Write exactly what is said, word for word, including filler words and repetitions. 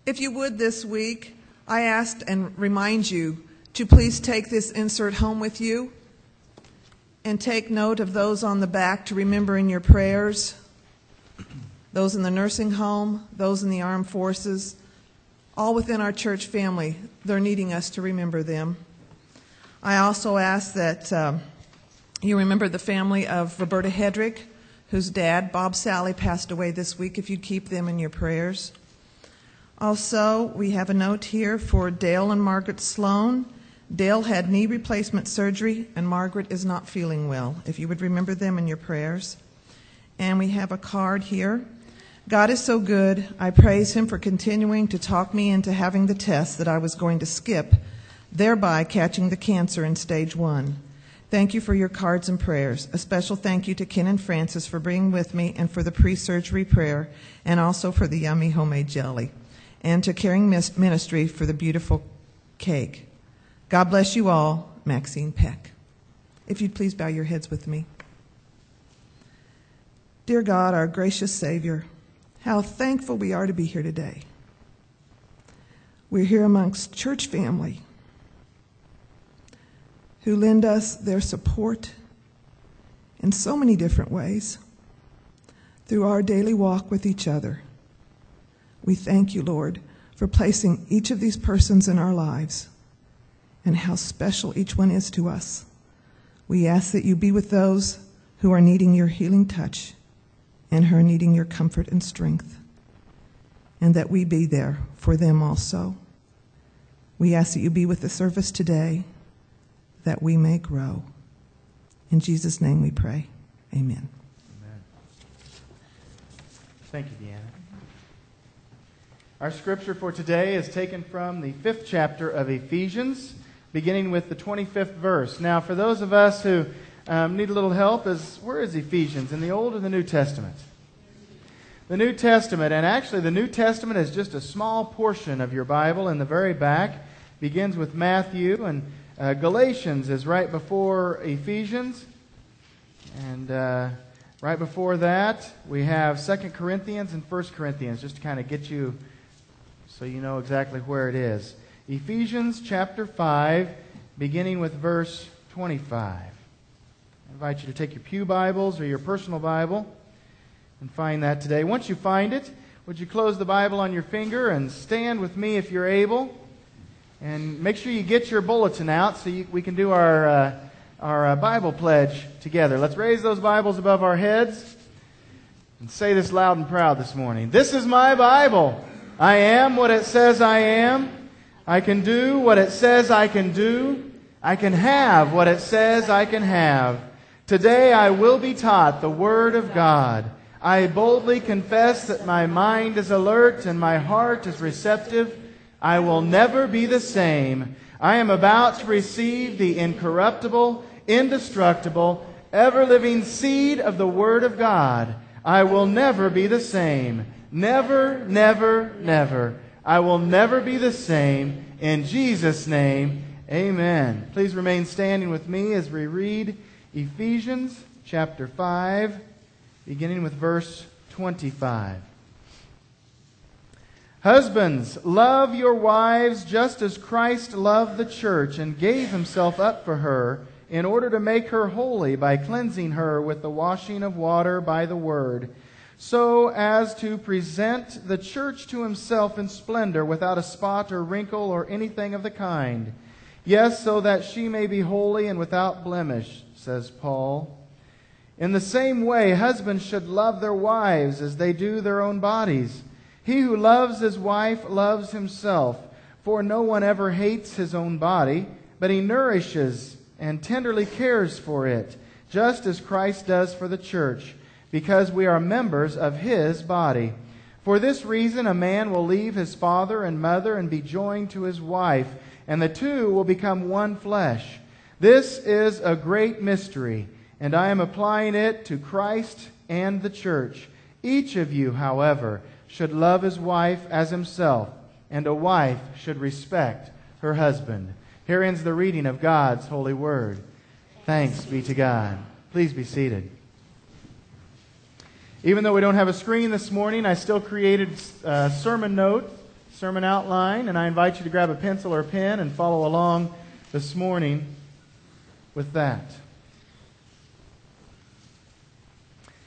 If you would this week, I asked and remind you to please take this insert home with you and take note of those on the back to remember in your prayers, those in the nursing home, those in the armed forces, all within our church family. They're needing us to remember them. I also ask that um, you remember the family of Roberta Hedrick, whose dad, Bob Sally, passed away this week, if you'd keep them in your prayers. Also, we have a note here for Dale and Margaret Sloan. Dale had knee replacement surgery, and Margaret is not feeling well, if you would remember them in your prayers. And we have a card here. God is so good. I praise him for continuing to talk me into having the test that I was going to skip, thereby catching the cancer in stage one. Thank you for your cards and prayers. A special thank you to Ken and Francis for being with me and for the pre-surgery prayer, and also for the yummy homemade jelly, and to Caring Ministry for the beautiful cake. God bless you all. Maxine Peck. If you'd please bow your heads with me. Dear God, our gracious Savior, how thankful we are to be here today. We're here amongst church family who lend us their support in so many different ways through our daily walk with each other. We thank you, Lord, for placing each of these persons in our lives and how special each one is to us. We ask that you be with those who are needing your healing touch and who are needing your comfort and strength, and that we be there for them also. We ask that you be with the service today, that we may grow. In Jesus' name we pray. Amen. Amen. Thank you, Deanna. Our scripture for today is taken from the fifth chapter of Ephesians, beginning with the twenty-fifth verse. Now, for those of us who um, need a little help, is where is Ephesians, in the Old or the New Testament? The New Testament, and actually the New Testament is just a small portion of your Bible in the very back. Begins with Matthew, and uh, Galatians is right before Ephesians. And uh, right before that, we have Second Corinthians and First Corinthians, just to kind of get you so you know exactly where it is. Ephesians chapter five, beginning with verse twenty-five. I invite you to take your pew Bibles or your personal Bible and find that today. Once you find it, would you close the Bible on your finger and stand with me if you're able? And make sure you get your bulletin out so you, we can do our, uh, our uh, Bible pledge together. Let's raise those Bibles above our heads and say this loud and proud this morning. This is my Bible. I am what it says I am. I can do what it says I can do. I can have what it says I can have. Today I will be taught the Word of God. I boldly confess that my mind is alert and my heart is receptive. I will never be the same. I am about to receive the incorruptible, indestructible, ever-living seed of the Word of God. I will never be the same. Never, never, never. I will never be the same. In Jesus' name, amen. Please remain standing with me as we read Ephesians chapter five, beginning with verse twenty-five. Husbands, love your wives just as Christ loved the church and gave himself up for her in order to make her holy by cleansing her with the washing of water by the word, so as to present the church to himself in splendor, without a spot or wrinkle or anything of the kind. Yes, so that she may be holy and without blemish, says Paul. In the same way, husbands should love their wives as they do their own bodies. He who loves his wife loves himself, for no one ever hates his own body, but he nourishes and tenderly cares for it, just as Christ does for the church, because we are members of his body. For this reason, a man will leave his father and mother and be joined to his wife, and the two will become one flesh. This is a great mystery, and I am applying it to Christ and the church. Each of you, however, should love his wife as himself, and a wife should respect her husband. Here ends the reading of God's holy word. Thanks be to God. Please be seated. Even though we don't have a screen this morning, I still created a sermon note sermon outline, and I invite you to grab a pencil or a pen and follow along this morning with that.